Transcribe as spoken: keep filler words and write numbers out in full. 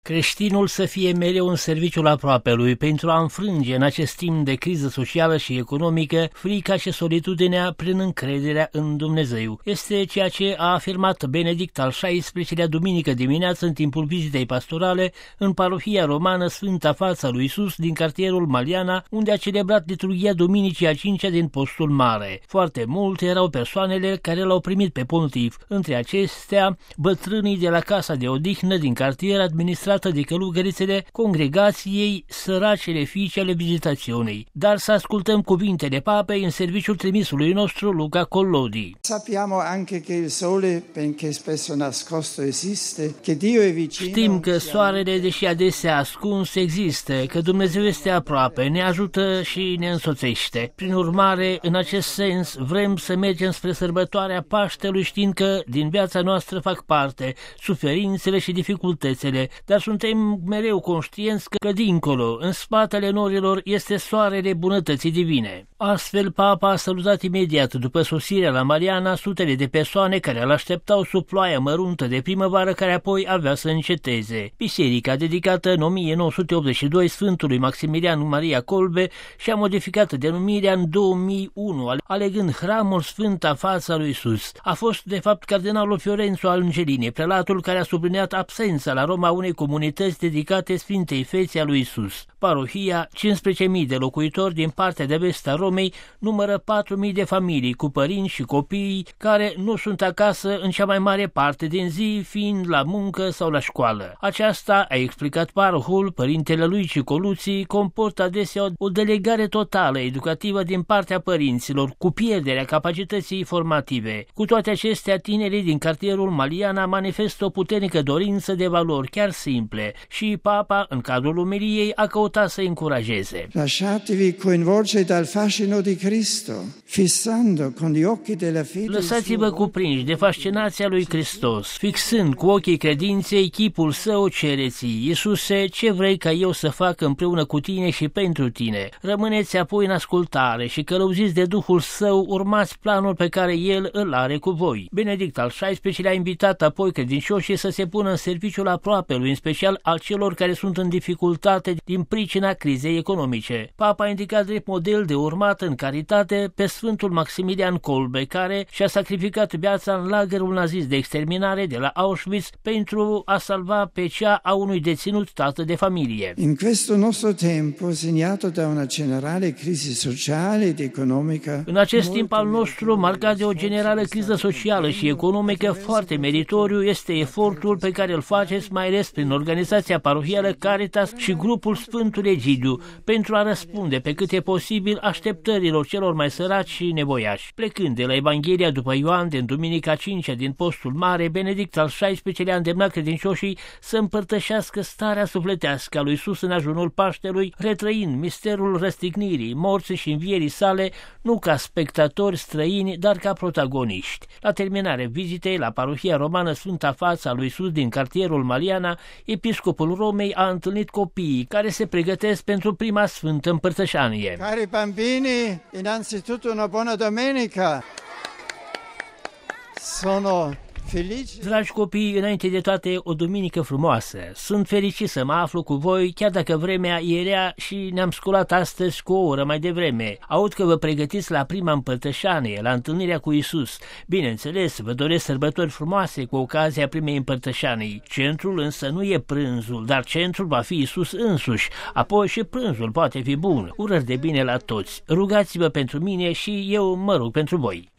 Creștinul să fie mereu în serviciul aproapelui pentru a înfrânge în acest timp de criză socială și economică frica și solitudinea prin încrederea în Dumnezeu. Este ceea ce a afirmat Benedict al șaisprezecelea duminică dimineață în timpul vizitei pastorale în parohia romană Sfânta Fața lui Iisus din cartierul Maliana, unde a celebrat liturghia duminicii a cincea din Postul Mare. Foarte multe erau persoanele care l-au primit pe pontif, între acestea bătrânii de la Casa de Odihnă din cartier, administrat de călugărițele congregației Săracele Fiice ale Vizitațiunii. Dar să ascultăm cuvintele papei în serviciul trimisului nostru Luca Collodi. Sappiamo anche che il sole, benché spesso nascosto, esiste, che Dio è vicino. Știm că soarele, deși adesea ascuns, există, că Dumnezeu este aproape, ne ajută și ne însoțește. Prin urmare, în acest sens, vrem să mergem spre sărbătoarea Paștelui, știind că din viața noastră fac parte suferințele și dificultățile, dar suntem mereu conștienți că dincolo, în spatele norilor, este soarele bunătății divine. Astfel, Papa a salutat imediat după sosirea la Mariana sutele de persoane care îl așteptau sub ploaia măruntă de primăvară, care apoi avea să înceteze. Biserica, dedicată în o mie nouă sute optzeci și doi Sfântului Maximilian Maria Kolbe, și-a modificat denumirea în două mii unu, alegând hramul Sfânta Fața lui Iisus. A fost, de fapt, cardinalul Fiorenzo Angelini, prelatul care a subliniat absența la Roma unei comunități dedicate Sfintei Feței a lui Iisus. Parohia, cincisprezece mii de locuitori din partea de vest a Romei, numără patru mii de familii cu părinți și copii care nu sunt acasă în cea mai mare parte din zi, fiind la muncă sau la școală. Aceasta, a explicat parohul, părintele Luigi Coluții, comportă adesea o delegare totală educativă din partea părinților, cu pierderea capacității formative. Cu toate acestea, tinerii din cartierul Maliana manifestă o puternică dorință de valori chiar simple și Papa, în cadrul umiliei, a căutat să încurajeze. Lasciatevi coinvolgere dal fascino di Cristo, fissando con gli occhi della fede. Lăsați-vă cuprinși de fascinația lui Hristos, fixând cu ochii credinței chipul său, cereți: Iisuse, ce vrei ca eu să fac împreună cu tine și pentru tine? Rămâneți apoi în ascultare și călăuziți de Duhul Său, urmați planul pe care El îl are cu voi. Benedict al șaisprezecelea a invitat apoi credincioșii să se pună în serviciul aproapelui, în special al celor care sunt în dificultate din pricina crizei economice. Papa a indicat drept model de urmat în caritate pe Sfântul Maximilian Kolbe, care și-a sacrificat viața în lagărul nazist de exterminare de la Auschwitz pentru a salva pe cea a unui deținut tată de familie. In questo nostro tempo, segnato da una generale crisi sociale ed economica. În acest timp al nostru, marcat de o generală criză socială și economică, foarte meritoriu este efortul pe care îl faceți, mai ales prin organizația parohială Caritas și grupul Sfântul Egidiu, pentru a răspunde pe cât e posibil așteptărilor celor mai săraci și nevoiași. Plecând de la Evanghelia după Ioan din duminica a cincea din Postul Mare, Benedict al șaisprezecelea a îndemnat credincioșii să împărtășească starea sufletească a lui Iisus în ajunul Paștelui, retrăind misterul răstignirii, morții și învierii sale, nu ca spectatori străini, dar ca protagoniști. La terminarea vizitei la parohia romană Sfânta Fața lui Iisus din cartierul Maliana, episcopul Romei a întâlnit copiii care se pregătesc pentru prima sfântă împărtășanie. Cari bambini, innanzitutto una buona domenica. Sono felice. Dragi copii, înainte de toate, o duminică frumoasă. Sunt fericit să mă aflu cu voi, chiar dacă vremea e rea și ne-am sculat astăzi cu o oră mai devreme. Aud că vă pregătiți la prima împărtășanie, la întâlnirea cu Iisus. Bineînțeles, vă doresc sărbători frumoase cu ocazia primei împărtășanii. Centrul însă nu e prânzul, dar centrul va fi Iisus însuși. Apoi și prânzul poate fi bun. Urări de bine la toți. Rugați-vă pentru mine și eu mă rog pentru voi.